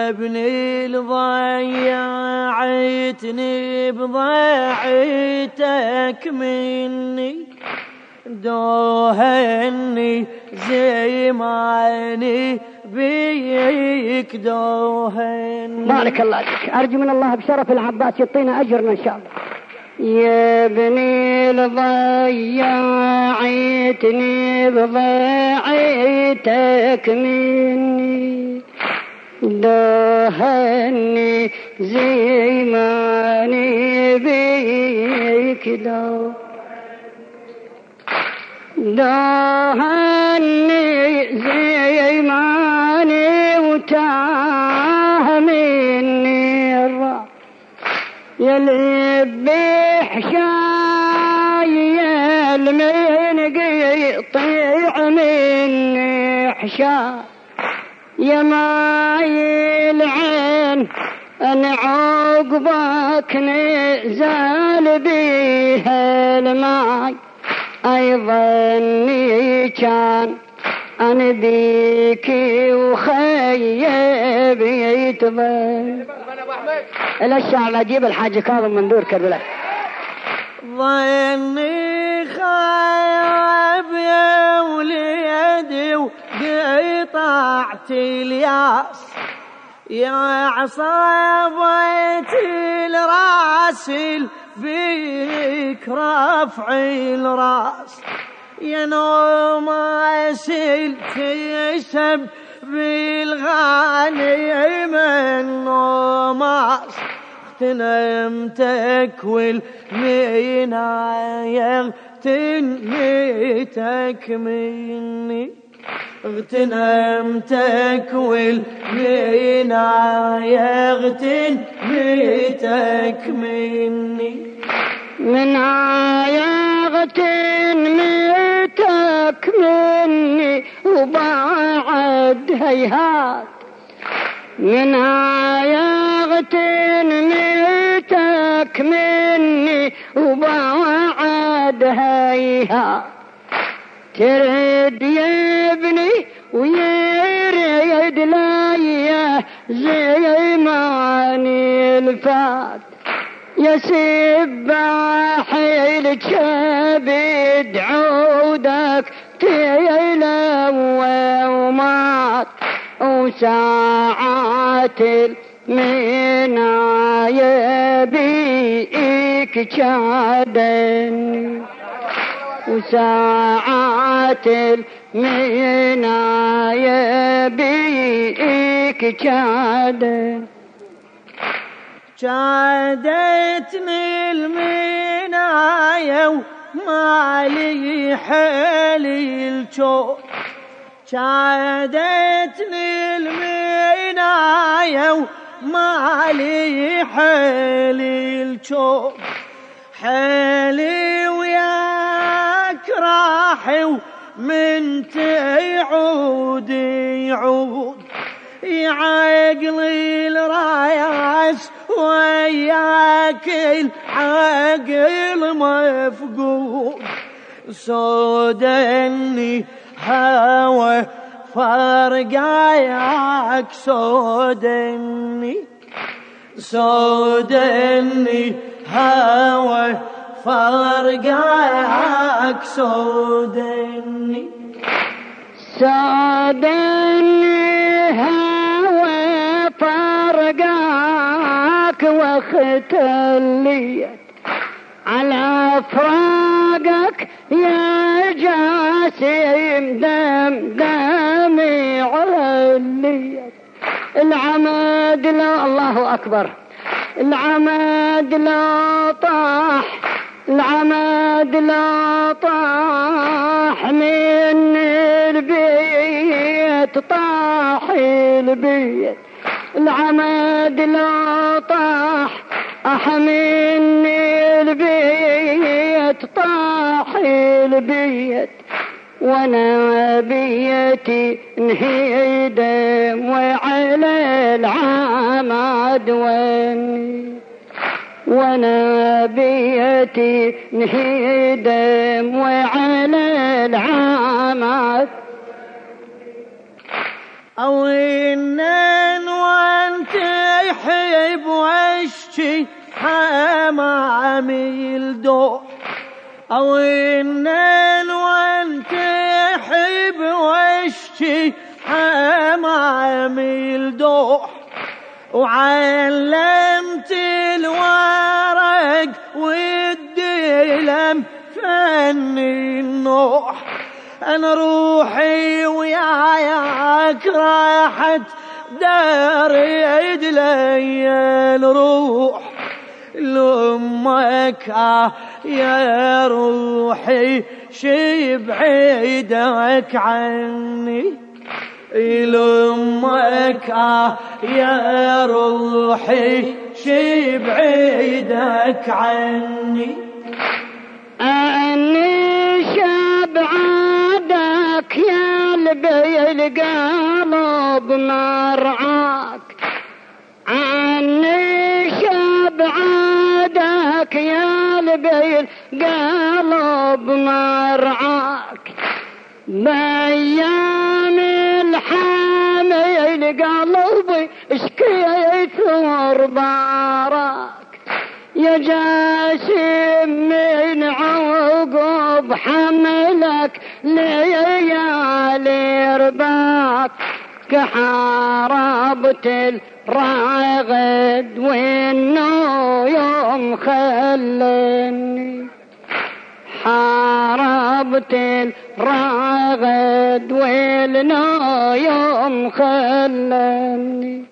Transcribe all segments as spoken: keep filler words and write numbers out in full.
ابني لضيعتني بضيعتك مني، دوهني زي ماني بيك دوهني. بارك الله فيك. أرجو من الله بشرف العباس يعطينا أجرنا إن شاء الله. يا ابني لضيعتني بضيعتك مني، دوهني زي ماني بيك دو دوهني زي ماني وتاه مني الرا يلي حشاي المن قطيع مني حشاي يا ماي العين أنا عقبك نزال بيها الماي، أيضا كان أنا بيكي وخيب يتضل. إلى الشعر أجيب الحاج كاظم من دور كربلاء. ظني خايب يا وليدي وقطعت الياس، يا عصابة الراس بيك رفع الراس، يا نوم سلت يشب بالغانم النوماس، اغتنمتك والمنايا اغتنمتك مني، اغتنمتك والمنايا اغتنمتك مني، منايا اغتنمتك مني وبعد هيهات، منايا اغتنمتك مني وبعد هيهات، ترد يا ابني ويريد ليا زي ماني الفات، يا سباح الكبد عودك تيلوى ومات، وساعات المنايا بيك جادني، وساعات المنايا بيك جادني، جادتني المنايا ومالي حالي الجو، جادتني المنايا ومالي حالي الجو، حالي وياك راحي ومن تعود يعود، يا عقلي الرايس وياك العقل مفقود، سودني هوى فرقاياك، سودني سودني هوى فرقاياك، سودني سودني هوى فرقاك، واختليت على فراقك يا جاسم، دم دمي عليت، العمد لا الله أكبر، العمد لا طاح، العمد لا طاح من البيت، طاح البيت، العمد لا طاح أحملني البيت، طاح البيت، وانا بيتي انهدم وعلى العمد وني، وانا بيتي انهدم وعلى العمد، او انن وان انتحب واشتي حمامي الدوح او انن وانتحب واشتي حمامي الدوح وعلمت الورق والدلم فني النوح انا روحي وياك راحت دار يدلي الروح لأمك آه يا روحي شي بعيدك عني لأمك آه يا روحي شي بعيدك عني أني شبعادك يا لبي القلب مرعاك عني شبعادك يا لبي القلب مرعاك بأيام الحامل قلبي اشكيت وربارك يا جاسم من عقب حملك ليالي رباك كحاربت الراغد وإنه يوم خلني حاربت الراغد وإنه يوم خلني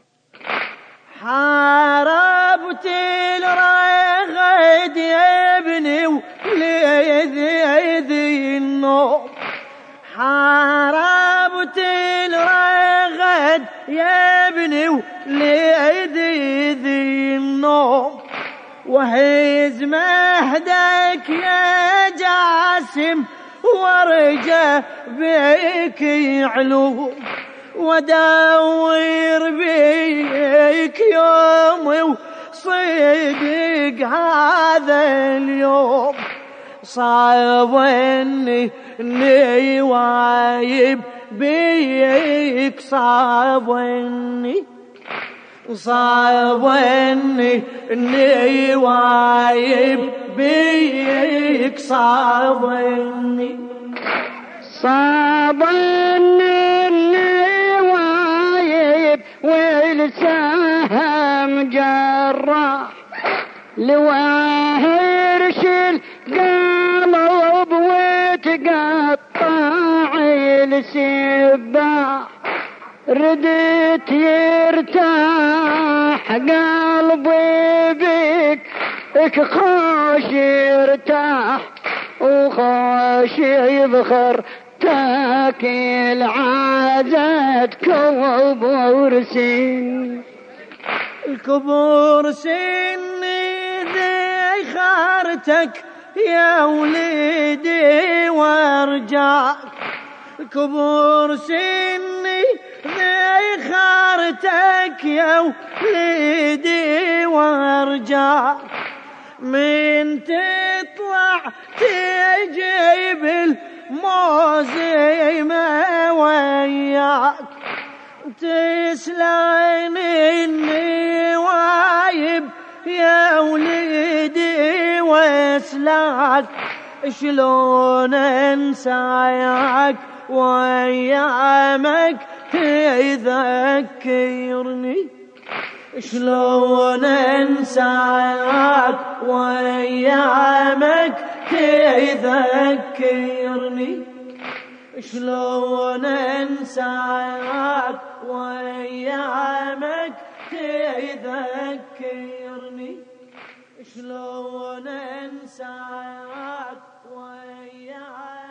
حاربت الرغد يا ابني ولذي النوم حاربت الرغد يا ابني ولذي النوم وهز مهدك يا جاسم ورجع بيك يعلو ودور بيك يوم وصدق هذا اليوم صعب اني اني وايب بيك صعب اني صعب اني اني وايب بيك صعب اني صعب اني وايب والسهم جراح لواهرش القلب وتقطع السباح ردت يرتاح قلبي بك اكخاش يرتاح وخاش يبخر تاكل عازت كبر سن الكبر سني ذي خارتك يا وليدي وارجع الكبر سني ذي خارتك يا وليدي وارجع من تطلع تجيب الموزي ما وياك تسلم اني وايب يا وليدي واسلاك شلون انساك وايامك تذكرني شلون انساك وايامك تذكرني شلون انساك وايامك تذكرني شلون انساك وايامك